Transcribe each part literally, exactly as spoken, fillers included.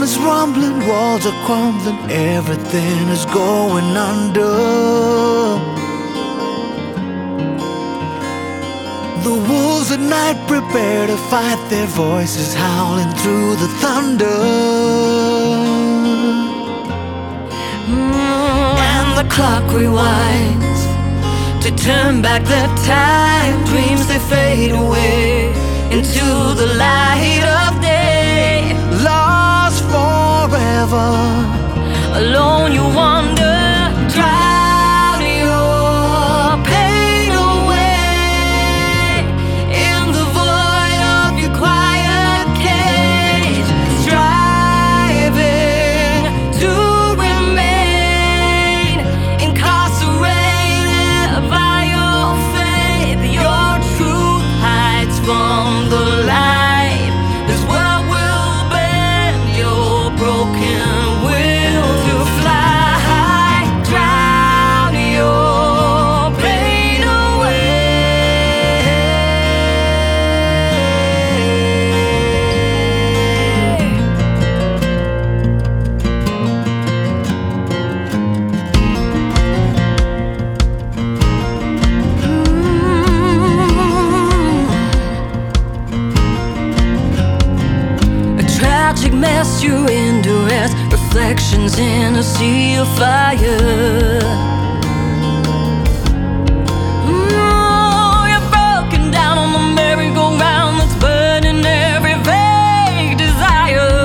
is rumbling, walls are crumbling, everything is going under. The wolves at night prepare to fight, their voices howling through the thunder. mm, And the clock rewinds to turn back the time. Dreams they fade away into the light of day. Lost forever, Alone you wander, drown your pain away in the void of your quiet cage, striving to remain incarcerated by your faith. Your truth hides from the light. This world will bend your broken will to fly. Drown your pain away. Mm. A tragic mess, you're in duress, reflections in a sea of fire. Mm, you're broken down on the merry-go-round that's burning every vague desire.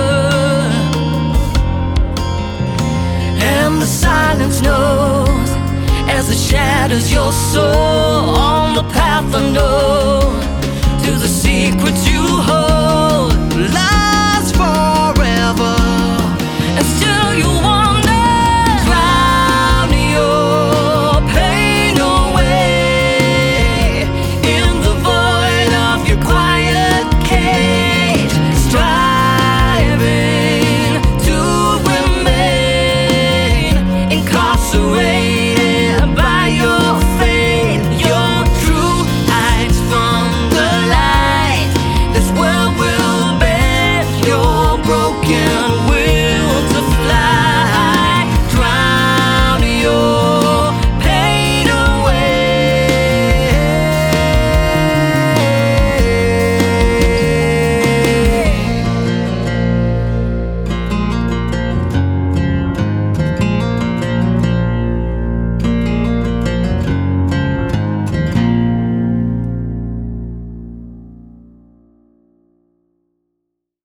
And the silence knows as it shatters your soul on the path unknown to the secrets you